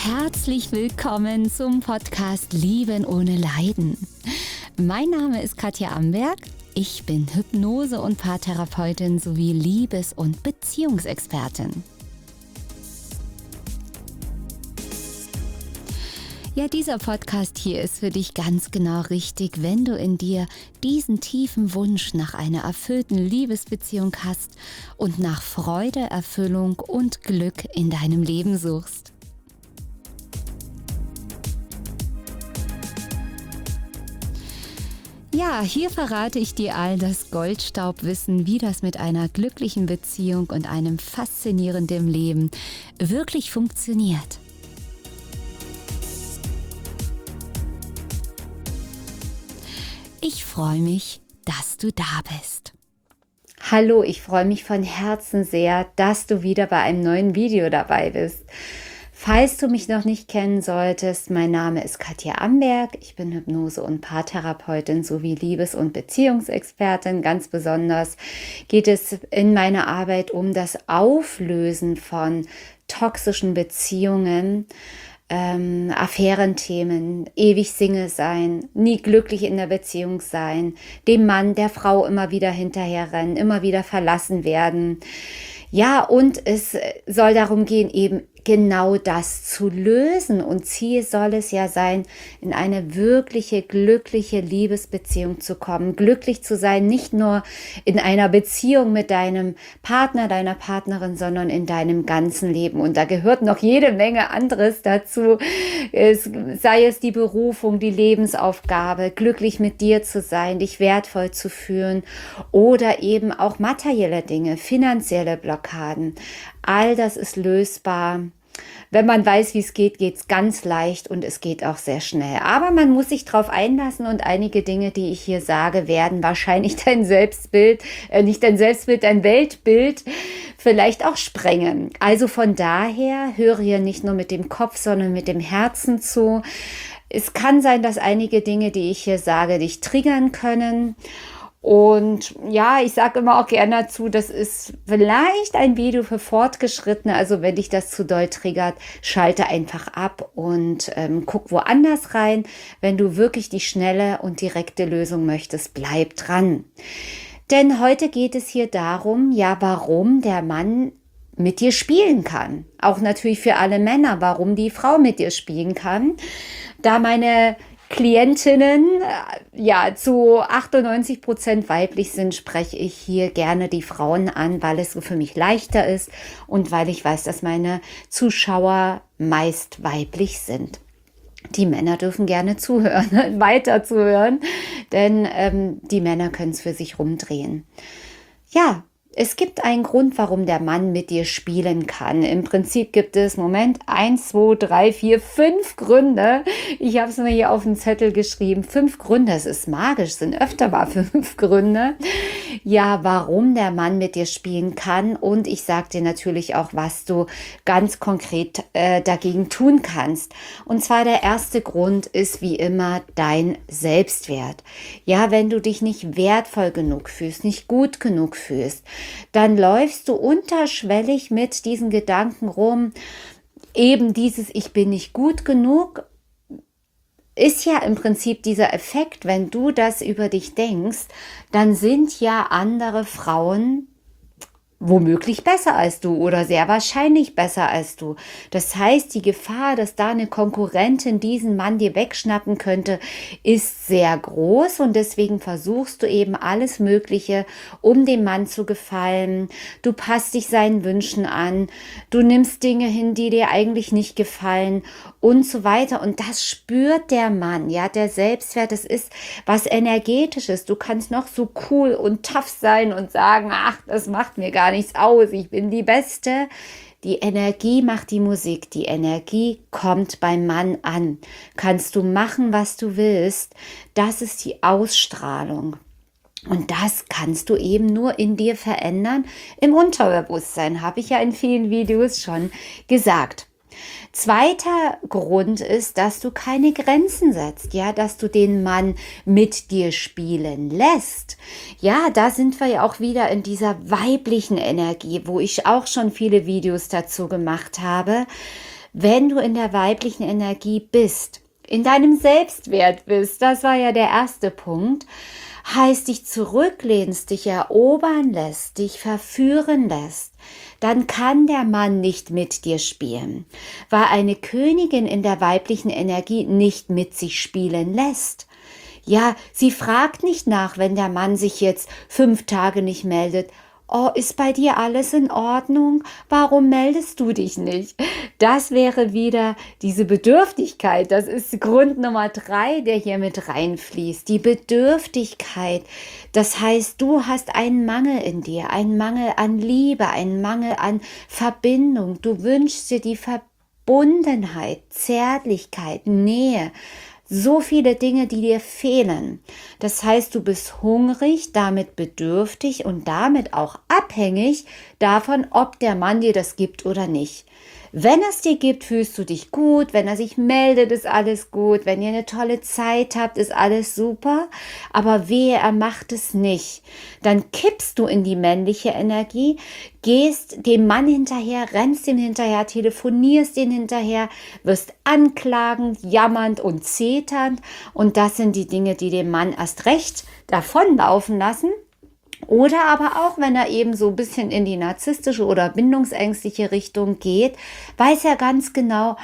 Herzlich willkommen zum Podcast Lieben ohne Leiden. Mein Name ist Katja Amberg. Ich bin Hypnose- und Paartherapeutin sowie Liebes- und Beziehungsexpertin. Ja, dieser Podcast hier ist für dich ganz genau richtig, wenn du in dir diesen tiefen Wunsch nach einer erfüllten Liebesbeziehung hast und nach Freude, Erfüllung und Glück in deinem Leben suchst. Ja, hier verrate ich dir all das Goldstaubwissen, wie das mit einer glücklichen Beziehung und einem faszinierenden Leben wirklich funktioniert. Ich freue mich, dass du da bist. Hallo, ich freue mich von Herzen sehr, dass du wieder bei einem neuen Video dabei bist. Falls du mich noch nicht kennen solltest, mein Name ist Katja Amberg. Ich bin Hypnose- und Paartherapeutin sowie Liebes- und Beziehungsexpertin. Ganz besonders geht es in meiner Arbeit um das Auflösen von toxischen Beziehungen, Affärenthemen, ewig Single sein, nie glücklich in der Beziehung sein, dem Mann, der Frau immer wieder hinterherrennen, immer wieder verlassen werden. Ja, und es soll darum gehen, eben genau das zu lösen. Und Ziel soll es ja sein, in eine wirkliche, glückliche Liebesbeziehung zu kommen. Glücklich zu sein, nicht nur in einer Beziehung mit deinem Partner, deiner Partnerin, sondern in deinem ganzen Leben. Und da gehört noch jede Menge anderes dazu. Sei es die Berufung, die Lebensaufgabe, glücklich mit dir zu sein, dich wertvoll zu fühlen oder eben auch materielle Dinge, finanzielle Blockaden. All das ist lösbar. Wenn man weiß, wie es geht, geht es ganz leicht und es geht auch sehr schnell. Aber man muss sich darauf einlassen und einige Dinge, die ich hier sage, werden wahrscheinlich dein Selbstbild, nicht dein Selbstbild, dein Weltbild vielleicht auch sprengen. Also von daher höre hier nicht nur mit dem Kopf, sondern mit dem Herzen zu. Es kann sein, dass einige Dinge, die ich hier sage, dich triggern können. Und ja, ich sage immer auch gerne dazu, das ist vielleicht ein Video für Fortgeschrittene. Also wenn dich das zu doll triggert, schalte einfach ab und guck woanders rein. Wenn du wirklich die schnelle und direkte Lösung möchtest, bleib dran. Denn heute geht es hier darum, ja, warum der Mann mit dir spielen kann. Auch natürlich für alle Männer, warum die Frau mit dir spielen kann. Da meine Klientinnen ja zu 98% weiblich sind, spreche ich hier gerne die Frauen an, weil es so für mich leichter ist und weil ich weiß, dass meine Zuschauer meist weiblich sind. Die Männer dürfen gerne zuhören, weiter zuhören, denn die Männer können es für sich rumdrehen. Ja, es gibt einen Grund, warum der Mann mit dir spielen kann. Im Prinzip gibt es, 1, 2, 3, 4, 5 Gründe. Ich habe es mir hier auf den Zettel geschrieben. 5 Gründe, es ist magisch, es sind öfter mal 5 Gründe. Ja, warum der Mann mit dir spielen kann. Und ich sage dir natürlich auch, was du ganz konkret dagegen tun kannst. Und zwar der erste Grund ist wie immer dein Selbstwert. Ja, wenn du dich nicht wertvoll genug fühlst, nicht gut genug fühlst, dann läufst du unterschwellig mit diesen Gedanken rum. Eben dieses Ich bin nicht gut genug ist ja im Prinzip dieser Effekt, wenn du das über dich denkst, dann sind ja andere Frauen womöglich besser als du oder sehr wahrscheinlich besser als du. Das heißt, die Gefahr, dass da eine Konkurrentin diesen Mann dir wegschnappen könnte, ist sehr groß und deswegen versuchst du eben alles Mögliche, um dem Mann zu gefallen. Du passt dich seinen Wünschen an, du nimmst Dinge hin, die dir eigentlich nicht gefallen und so weiter. Und das spürt der Mann, ja, der Selbstwert, das ist was Energetisches. Du kannst noch so cool und tough sein und sagen, ach, das macht mir gar nichts aus, ich bin die Beste. Die Energie macht die Musik, die Energie kommt beim Mann an. Kannst du machen, was du willst, das ist die Ausstrahlung. Und das kannst du eben nur in dir verändern, im Unterbewusstsein, habe ich ja in vielen Videos schon gesagt. Zweiter Grund ist, dass du keine Grenzen setzt, ja, dass du den Mann mit dir spielen lässt. Ja, da sind wir ja auch wieder in dieser weiblichen Energie, wo ich auch schon viele Videos dazu gemacht habe. Wenn du in der weiblichen Energie bist, in deinem Selbstwert bist, das war ja der erste Punkt, heißt dich zurücklehnst, dich erobern lässt, dich verführen lässt, dann kann der Mann nicht mit dir spielen, weil eine Königin in der weiblichen Energie nicht mit sich spielen lässt. Ja, sie fragt nicht nach, wenn der Mann sich jetzt 5 Tage nicht meldet. Oh, ist bei dir alles in Ordnung? Warum meldest du dich nicht? Das wäre wieder diese Bedürftigkeit. Das ist Grund Nummer 3, der hier mit reinfließt. Die Bedürftigkeit. Das heißt, du hast einen Mangel in dir, einen Mangel an Liebe, einen Mangel an Verbindung. Du wünschst dir die Verbundenheit, Zärtlichkeit, Nähe. So viele Dinge, die dir fehlen. Das heißt, du bist hungrig, damit bedürftig und damit auch abhängig davon, ob der Mann dir das gibt oder nicht. Wenn er es dir gibt, fühlst du dich gut. Wenn er sich meldet, ist alles gut. Wenn ihr eine tolle Zeit habt, ist alles super. Aber wehe, er macht es nicht. Dann kippst du in die männliche Energie, gehst dem Mann hinterher, rennst ihm hinterher, telefonierst ihn hinterher, wirst anklagend, jammernd und zeternd. Und das sind die Dinge, die den Mann erst recht davonlaufen lassen. Oder aber auch, wenn er eben so ein bisschen in die narzisstische oder bindungsängstliche Richtung geht, weiß er ganz genau,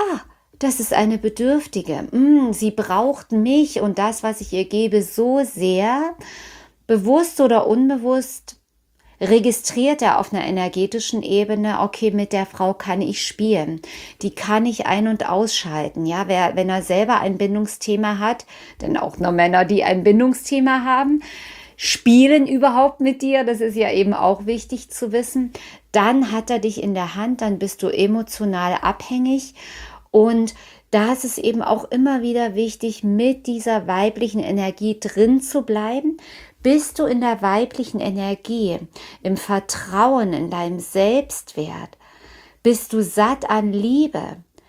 das ist eine Bedürftige. Sie braucht mich und das, was ich ihr gebe, so sehr. Bewusst oder unbewusst registriert er auf einer energetischen Ebene, okay, mit der Frau kann ich spielen. Die kann ich ein- und ausschalten. Ja, wenn er selber ein Bindungsthema hat, denn auch nur Männer, die ein Bindungsthema haben, spielen überhaupt mit dir, das ist ja eben auch wichtig zu wissen, dann hat er dich in der Hand, dann bist du emotional abhängig und da ist es eben auch immer wieder wichtig, mit dieser weiblichen Energie drin zu bleiben. Bist du in der weiblichen Energie, im Vertrauen, in deinem Selbstwert, bist du satt an Liebe,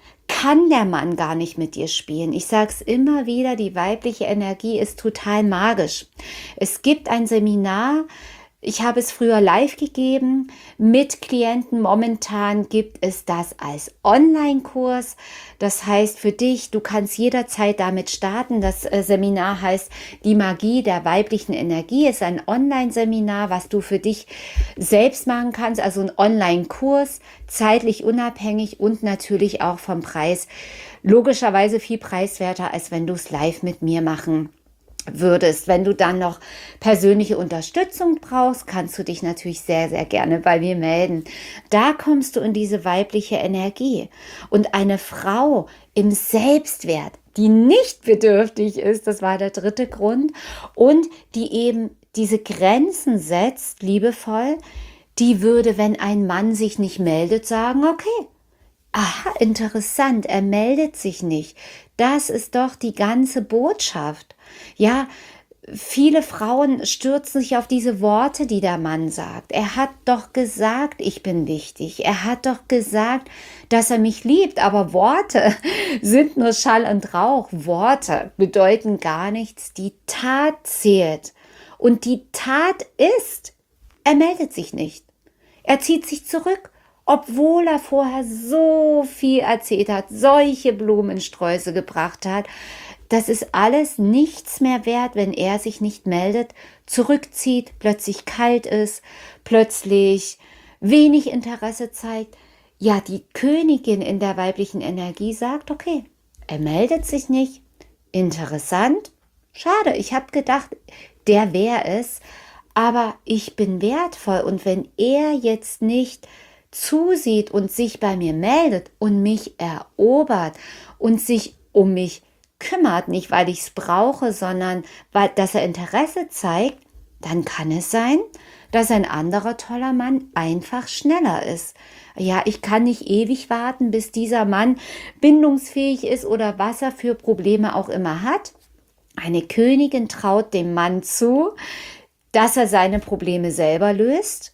kann der Mann gar nicht mit dir spielen. Ich sage es immer wieder, die weibliche Energie ist total magisch. Es gibt ein Seminar, ich habe es früher live gegeben mit Klienten. Momentan gibt es das als Online-Kurs. Das heißt für dich, du kannst jederzeit damit starten. Das Seminar heißt Die Magie der weiblichen Energie. Es ist ein Online-Seminar, was du für dich selbst machen kannst. Also ein Online-Kurs, zeitlich unabhängig und natürlich auch vom Preis. Logischerweise viel preiswerter, als wenn du es live mit mir machen würdest. Wenn du dann noch persönliche Unterstützung brauchst, kannst du dich natürlich sehr, sehr gerne bei mir melden. Da kommst du in diese weibliche Energie. Und eine Frau im Selbstwert, die nicht bedürftig ist, das war der 3. Grund, und die eben diese Grenzen setzt, liebevoll, die würde, wenn ein Mann sich nicht meldet, sagen, okay, aha, interessant, er meldet sich nicht. Das ist doch die ganze Botschaft. Ja, viele Frauen stürzen sich auf diese Worte, die der Mann sagt. Er hat doch gesagt, ich bin wichtig. Er hat doch gesagt, dass er mich liebt. Aber Worte sind nur Schall und Rauch. Worte bedeuten gar nichts. Die Tat zählt. Und die Tat ist, er meldet sich nicht. Er zieht sich zurück, obwohl er vorher so viel erzählt hat, solche Blumensträuße gebracht hat. Das ist alles nichts mehr wert, wenn er sich nicht meldet, zurückzieht, plötzlich kalt ist, plötzlich wenig Interesse zeigt. Ja, die Königin in der weiblichen Energie sagt, okay, er meldet sich nicht. Interessant. Schade, ich habe gedacht, der wäre es. Aber ich bin wertvoll und wenn er jetzt nicht zusieht und sich bei mir meldet und mich erobert und sich um mich kümmert, nicht weil ich es brauche, sondern weil, dass er Interesse zeigt, dann kann es sein, dass ein anderer toller Mann einfach schneller ist. Ja, ich kann nicht ewig warten, bis dieser Mann bindungsfähig ist oder was er für Probleme auch immer hat. Eine Königin traut dem Mann zu, dass er seine Probleme selber löst.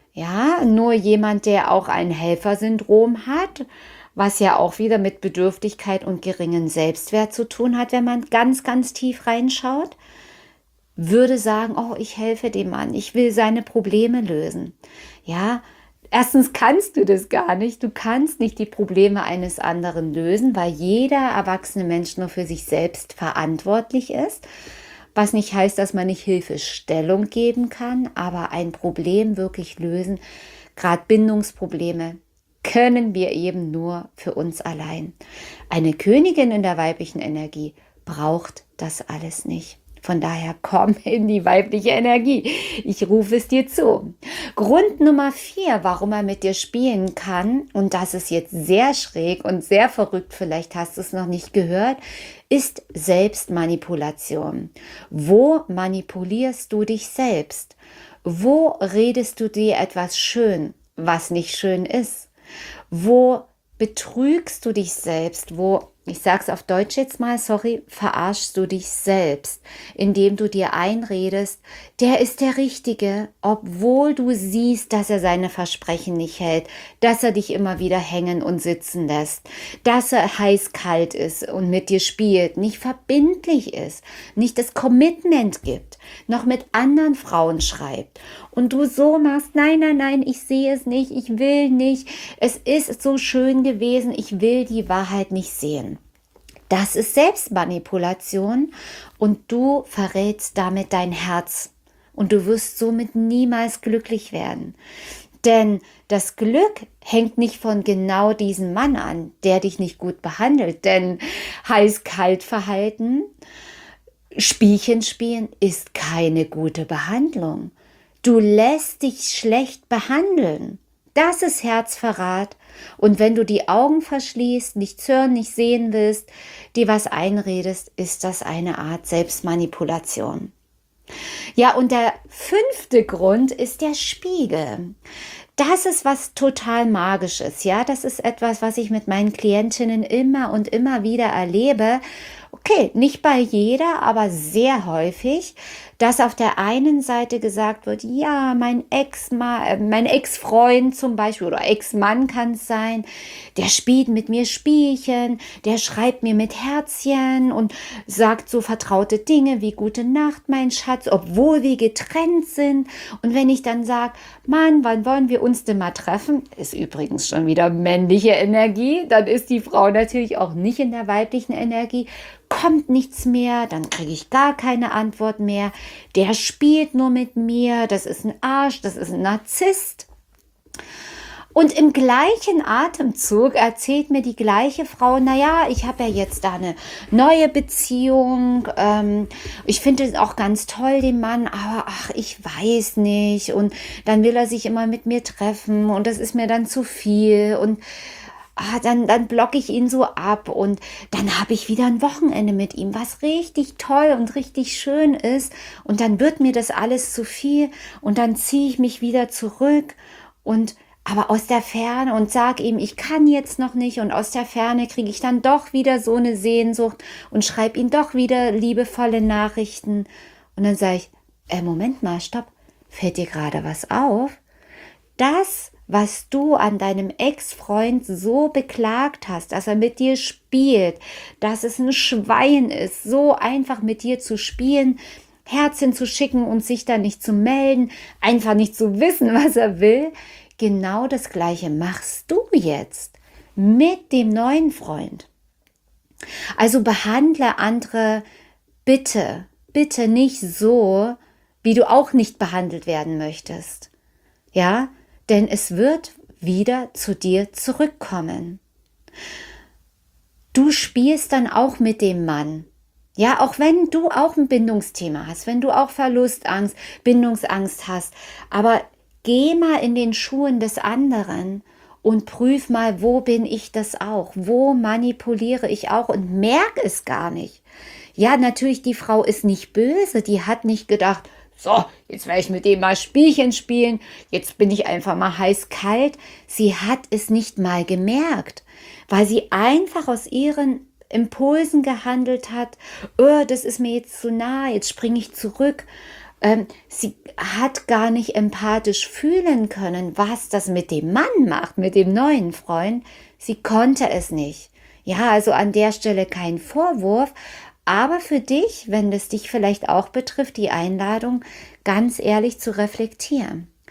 Ja, nur jemand, der auch ein Helfersyndrom hat, was ja auch wieder mit Bedürftigkeit und geringem Selbstwert zu tun hat, wenn man ganz, ganz tief reinschaut, würde sagen, oh, ich helfe dem Mann, ich will seine Probleme lösen. Ja, Erstens kannst du das gar nicht. Du kannst nicht die Probleme eines anderen lösen, weil jeder erwachsene Mensch nur für sich selbst verantwortlich ist. Was nicht heißt, dass man nicht Hilfestellung geben kann, aber ein Problem wirklich lösen, gerade Bindungsprobleme, können wir eben nur für uns allein. Eine Königin in der weiblichen Energie braucht das alles nicht. Von daher komm in die weibliche Energie. Ich rufe es dir zu. Grund Nummer 4, warum er mit dir spielen kann, und das ist jetzt sehr schräg und sehr verrückt, vielleicht hast du es noch nicht gehört, ist Selbstmanipulation. Wo manipulierst du dich selbst? Wo redest du dir etwas schön, was nicht schön ist? Wo betrügst du dich selbst? Wo, ich sage es auf Deutsch jetzt mal, sorry, verarschst du dich selbst, indem du dir einredest, der ist der Richtige, obwohl du siehst, dass er seine Versprechen nicht hält, dass er dich immer wieder hängen und sitzen lässt, dass er heiß-kalt ist und mit dir spielt, nicht verbindlich ist, nicht das Commitment gibt, noch mit anderen Frauen schreibt und du so machst, nein, nein, nein, ich sehe es nicht, ich will nicht, es ist so schön gewesen, ich will die Wahrheit nicht sehen. Das ist Selbstmanipulation und du verrätst damit dein Herz und du wirst somit niemals glücklich werden. Denn das Glück hängt nicht von genau diesem Mann an, der dich nicht gut behandelt. Denn heiß-kalt-Verhalten, Spielchen spielen ist keine gute Behandlung. Du lässt dich schlecht behandeln. Das ist Herzverrat. Und wenn du die Augen verschließt, nichts hören, nicht sehen willst, dir was einredest, ist das eine Art Selbstmanipulation. Ja, und der 5. Grund ist der Spiegel. Das ist was total Magisches, ja. Das ist etwas, was ich mit meinen Klientinnen immer und immer wieder erlebe. Okay, nicht bei jeder, aber sehr häufig, dass auf der einen Seite gesagt wird, ja, mein Ex-Freund zum Beispiel oder Ex-Mann kann es sein, der spielt mit mir Spielchen, der schreibt mir mit Herzchen und sagt so vertraute Dinge wie Gute Nacht, mein Schatz, obwohl wir getrennt sind. Und wenn ich dann sage, Mann, wann wollen wir uns denn mal treffen? Ist übrigens schon wieder männliche Energie, dann ist die Frau natürlich auch nicht in der weiblichen Energie. Kommt nichts mehr, dann kriege ich gar keine Antwort mehr. Der spielt nur mit mir, das ist ein Arsch, das ist ein Narzisst. Und im gleichen Atemzug erzählt mir die gleiche Frau, naja, ich habe ja jetzt da eine neue Beziehung, ich finde es auch ganz toll, den Mann, aber ach, ich weiß nicht. Und dann will er sich immer mit mir treffen und das ist mir dann zu viel und dann blocke ich ihn so ab und dann habe ich wieder ein Wochenende mit ihm, was richtig toll und richtig schön ist und dann wird mir das alles zu viel und dann ziehe ich mich wieder zurück und aber aus der Ferne und sage ihm, ich kann jetzt noch nicht und aus der Ferne kriege ich dann doch wieder so eine Sehnsucht und schreibe ihm doch wieder liebevolle Nachrichten und dann sage ich, Moment mal, stopp, fällt dir gerade was auf? Das was du an deinem Ex-Freund so beklagt hast, dass er mit dir spielt, dass es ein Schwein ist, so einfach mit dir zu spielen, Herzchen zu schicken und sich dann nicht zu melden, einfach nicht zu wissen, was er will. Genau das Gleiche machst du jetzt mit dem neuen Freund. Also behandle andere bitte, bitte nicht so, wie du auch nicht behandelt werden möchtest. Ja, denn es wird wieder zu dir zurückkommen. Du spielst dann auch mit dem Mann. Ja, auch wenn du auch ein Bindungsthema hast, wenn du auch Verlustangst, Bindungsangst hast, aber geh mal in den Schuhen des anderen und prüf mal, wo bin ich das auch? Wo manipuliere ich auch und merke es gar nicht? Ja, natürlich, die Frau ist nicht böse, die hat nicht gedacht, so, jetzt werde ich mit dem mal Spielchen spielen, jetzt bin ich einfach mal heiß-kalt. Sie hat es nicht mal gemerkt, weil sie einfach aus ihren Impulsen gehandelt hat. Oh, das ist mir jetzt zu nah, jetzt springe ich zurück. Sie hat gar nicht empathisch fühlen können, was das mit dem Mann macht, mit dem neuen Freund. Sie konnte es nicht. Ja, also an der Stelle kein Vorwurf, aber für dich, wenn das dich vielleicht auch betrifft, die Einladung, ganz ehrlich zu reflektieren.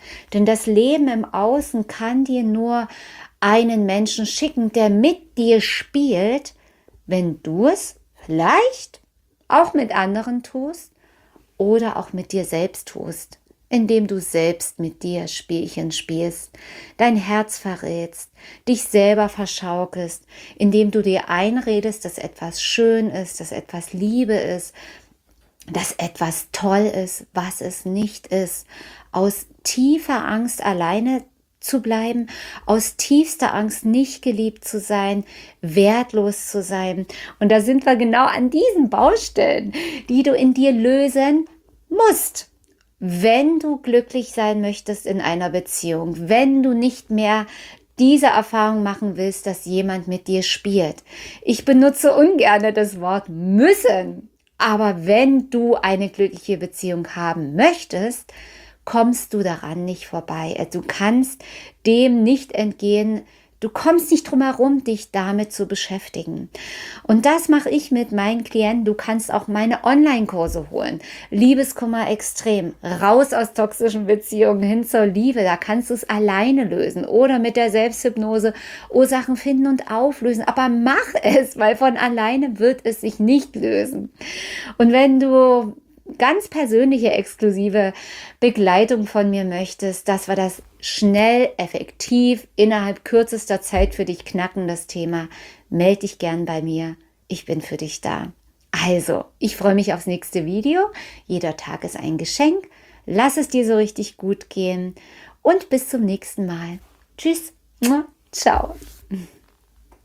Denn das Leben im Außen kann dir nur einen Menschen schicken, der mit dir spielt, wenn du es vielleicht auch mit anderen tust oder auch mit dir selbst tust, indem du selbst mit dir Spielchen spielst, dein Herz verrätst, dich selber verschaukelst, indem du dir einredest, dass etwas schön ist, dass etwas Liebe ist, dass etwas toll ist, was es nicht ist, aus tiefer Angst alleine zu bleiben, aus tiefster Angst nicht geliebt zu sein, wertlos zu sein. Und da sind wir genau an diesen Baustellen, die du in dir lösen musst, wenn du glücklich sein möchtest in einer Beziehung, wenn du nicht mehr diese Erfahrung machen willst, dass jemand mit dir spielt. Ich benutze ungern das Wort müssen, aber wenn du eine glückliche Beziehung haben möchtest, kommst du daran nicht vorbei. Du kannst dem nicht entgehen. Du kommst nicht drum herum, dich damit zu beschäftigen. Und das mache ich mit meinen Klienten. Du kannst auch meine Online-Kurse holen. Liebeskummer extrem. Raus aus toxischen Beziehungen hin zur Liebe. Da kannst du es alleine lösen. Oder mit der Selbsthypnose Ursachen finden und auflösen. Aber mach es, weil von alleine wird es sich nicht lösen. Und wenn du ganz persönliche, exklusive Begleitung von mir möchtest, dass wir das schnell, effektiv, innerhalb kürzester Zeit für dich knacken, das Thema, melde dich gern bei mir. Ich bin für dich da. Also, ich freue mich aufs nächste Video. Jeder Tag ist ein Geschenk. Lass es dir so richtig gut gehen und bis zum nächsten Mal. Tschüss. Ciao.